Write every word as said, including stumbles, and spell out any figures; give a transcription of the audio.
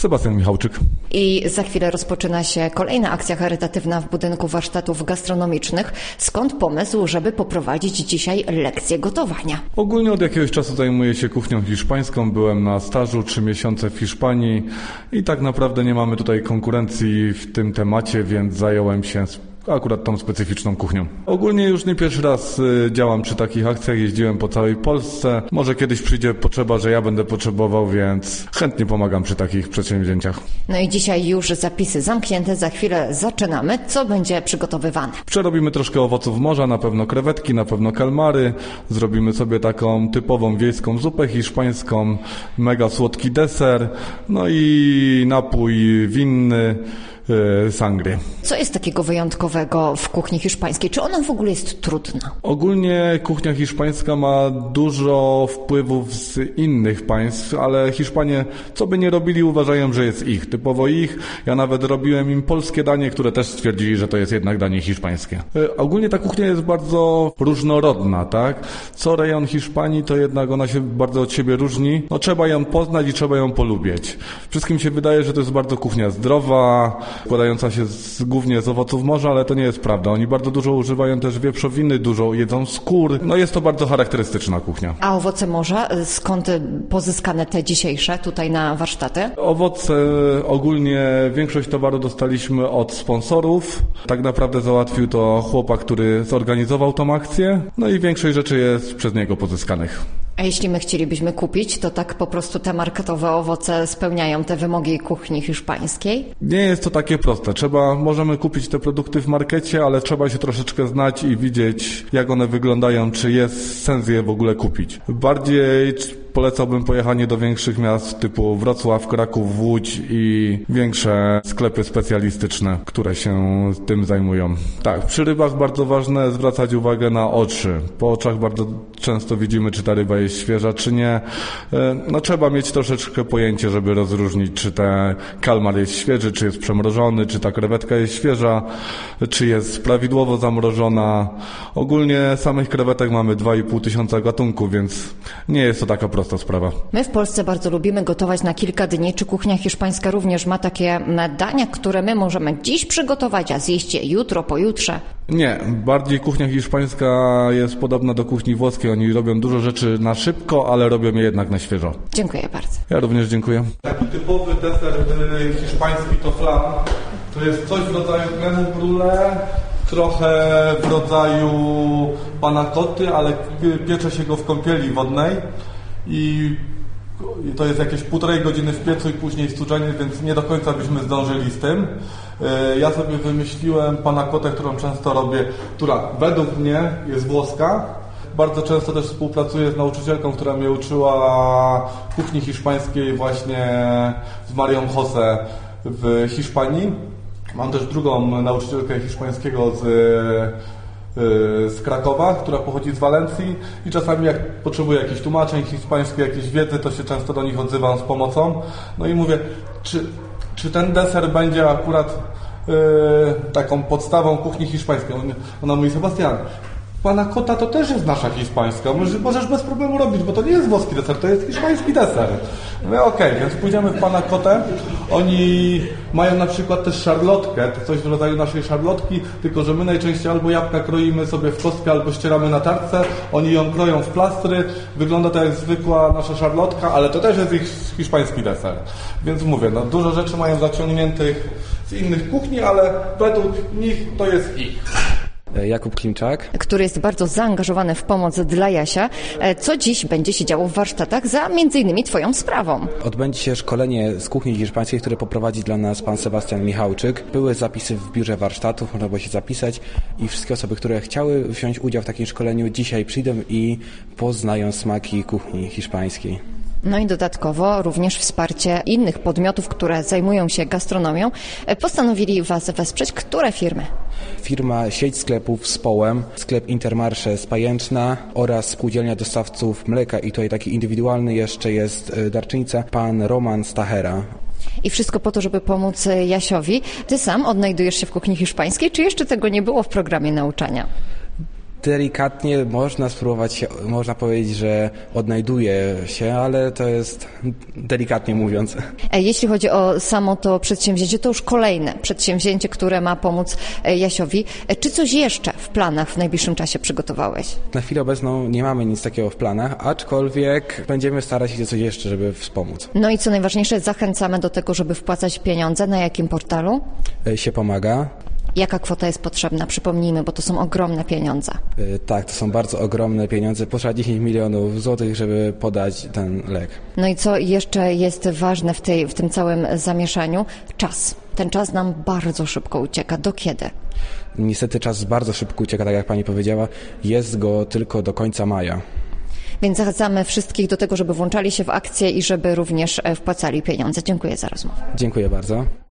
Sebastian Michałczyk. I za chwilę rozpoczyna się kolejna akcja charytatywna w budynku warsztatów gastronomicznych. Skąd pomysł, żeby poprowadzić dzisiaj lekcje gotowania? Ogólnie od jakiegoś czasu zajmuję się kuchnią hiszpańską. Byłem na stażu trzy miesiące w Hiszpanii i tak naprawdę nie mamy tutaj konkurencji w tym temacie, więc zająłem się akurat tą specyficzną kuchnią. Ogólnie już nie pierwszy raz y, działam przy takich akcjach, jeździłem po całej Polsce. Może kiedyś przyjdzie potrzeba, że ja będę potrzebował, więc chętnie pomagam przy takich przedsięwzięciach. No i dzisiaj już zapisy zamknięte, za chwilę zaczynamy. Co będzie przygotowywane? Przerobimy troszkę owoców morza, na pewno krewetki, na pewno kalmary. Zrobimy sobie taką typową wiejską zupę hiszpańską, mega słodki deser, no i napój winny, yy, sangrię. Co jest takiego wyjątkowego w kuchni hiszpańskiej? Czy ona w ogóle jest trudna? Ogólnie kuchnia hiszpańska ma dużo wpływów z innych państw, ale Hiszpanie, co by nie robili, uważają, że jest ich, typowo ich. Ja nawet robiłem im polskie danie, które też stwierdzili, że to jest jednak danie hiszpańskie. E, ogólnie ta kuchnia jest bardzo różnorodna, tak? Co rejon Hiszpanii, to jednak ona się bardzo od siebie różni. No trzeba ją poznać i trzeba ją polubić. Wszystkim się wydaje, że to jest bardzo kuchnia zdrowa, składająca się z, głównie z owoców morza, ale to nie jest prawda. Oni bardzo dużo używają też wieprzowiny, dużo jedzą skór. No jest to bardzo charakterystyczna kuchnia. A owoce morza, skąd pozyskane te dzisiejsze tutaj na warsztaty? Owoce, ogólnie większość towaru dostaliśmy od sponsorów. Tak naprawdę załatwił to chłopak, który zorganizował tą akcję. No i większość rzeczy jest przez niego pozyskanych. A jeśli my chcielibyśmy kupić, to tak po prostu te marketowe owoce spełniają te wymogi kuchni hiszpańskiej? Nie jest to takie proste. Trzeba, możemy kupić te produkty w markecie, ale trzeba się troszeczkę znać i widzieć, jak one wyglądają, czy jest sens je w ogóle kupić. Bardziej polecałbym pojechanie do większych miast typu Wrocław, Kraków, Łódź i większe sklepy specjalistyczne, które się tym zajmują. Tak, przy rybach bardzo ważne zwracać uwagę na oczy. Po oczach bardzo często widzimy, czy ta ryba jest świeża, czy nie. No trzeba mieć troszeczkę pojęcie, żeby rozróżnić, czy ten kalmar jest świeży, czy jest przemrożony, czy ta krewetka jest świeża, czy jest prawidłowo zamrożona. Ogólnie samych krewetek mamy dwa i pół tysiąca gatunków, więc nie jest to taka prosta sprawa. My w Polsce bardzo lubimy gotować na kilka dni. Czy kuchnia hiszpańska również ma takie dania, które my możemy dziś przygotować, a zjeść je jutro, pojutrze? Nie, bardziej kuchnia hiszpańska jest podobna do kuchni włoskiej. Oni robią dużo rzeczy na szybko, ale robią je jednak na świeżo. Dziękuję bardzo. Ja również dziękuję. Taki typowy deser hiszpański to flan. To jest coś w rodzaju crème brulee, trochę w rodzaju panna cotty, ale piecze się go w kąpieli wodnej i to jest jakieś półtorej godziny w piecu i później studzenie, więc nie do końca byśmy zdążyli z tym. Ja sobie wymyśliłem panna cottę, którą często robię, która według mnie jest włoska. Bardzo często też współpracuję z nauczycielką, która mnie uczyła kuchni hiszpańskiej właśnie z Marią Jose w Hiszpanii. Mam też drugą nauczycielkę hiszpańskiego z, z Krakowa, która pochodzi z Walencji i czasami jak potrzebuję jakichś tłumaczeń hiszpańskiej, jakiejś wiedzy, to się często do nich odzywam z pomocą. No i mówię, czy, czy ten deser będzie akurat yy, taką podstawą kuchni hiszpańskiej? Ona mówi, Sebastian, panna cotta to też jest nasza hiszpańska. Możesz bez problemu robić, bo to nie jest włoski deser, to jest hiszpański deser. No okej, okay, więc pójdziemy w panna cottę. Oni mają na przykład też szarlotkę, to coś w rodzaju naszej szarlotki, tylko że my najczęściej albo jabłka kroimy sobie w kostkę, albo ścieramy na tarce. Oni ją kroją w plastry. Wygląda to jak zwykła nasza szarlotka, ale to też jest ich hiszpański deser. Więc mówię, no dużo rzeczy mają zaciągniętych z innych kuchni, ale według nich to jest ich. Jakub Klimczak, który jest bardzo zaangażowany w pomoc dla Jasia. Co dziś będzie się działo w warsztatach za między innymi Twoją sprawą? Odbędzie się szkolenie z kuchni hiszpańskiej, które poprowadzi dla nas pan Sebastian Michałczyk. Były zapisy w biurze warsztatów, można było się zapisać i wszystkie osoby, które chciały wziąć udział w takim szkoleniu, dzisiaj przyjdą i poznają smaki kuchni hiszpańskiej. No i dodatkowo również wsparcie innych podmiotów, które zajmują się gastronomią. Postanowili Was wesprzeć. Które firmy? Firma Sieć Sklepów z Połem, sklep Intermarché z Pajęczna oraz spółdzielnia dostawców mleka i tutaj taki indywidualny jeszcze jest darczyńca, pan Roman Stachera. I wszystko po to, żeby pomóc Jasiowi. Ty sam odnajdujesz się w kuchni hiszpańskiej, czy jeszcze tego nie było w programie nauczania? delikatnie można spróbować się, można powiedzieć, że odnajduje się, ale to jest delikatnie mówiąc. Jeśli chodzi o samo to przedsięwzięcie, to już kolejne przedsięwzięcie, które ma pomóc Jasiowi. Czy coś jeszcze w planach w najbliższym czasie przygotowałeś? Na chwilę obecną nie mamy nic takiego w planach, aczkolwiek będziemy starać się coś jeszcze, żeby wspomóc. No i co najważniejsze, zachęcamy do tego, żeby wpłacać pieniądze. Na jakim portalu? Się pomaga. Jaka kwota jest potrzebna? Przypomnijmy, bo to są ogromne pieniądze. Tak, to są bardzo ogromne pieniądze. Potrzeba dziesięć milionów złotych, żeby podać ten lek. No i co jeszcze jest ważne w, tej, w tym całym zamieszaniu? Czas. Ten czas nam bardzo szybko ucieka. Do kiedy? Niestety czas bardzo szybko ucieka, tak jak pani powiedziała. Jest go tylko do końca maja. Więc zachęcamy wszystkich do tego, żeby włączali się w akcję i żeby również wpłacali pieniądze. Dziękuję za rozmowę. Dziękuję bardzo.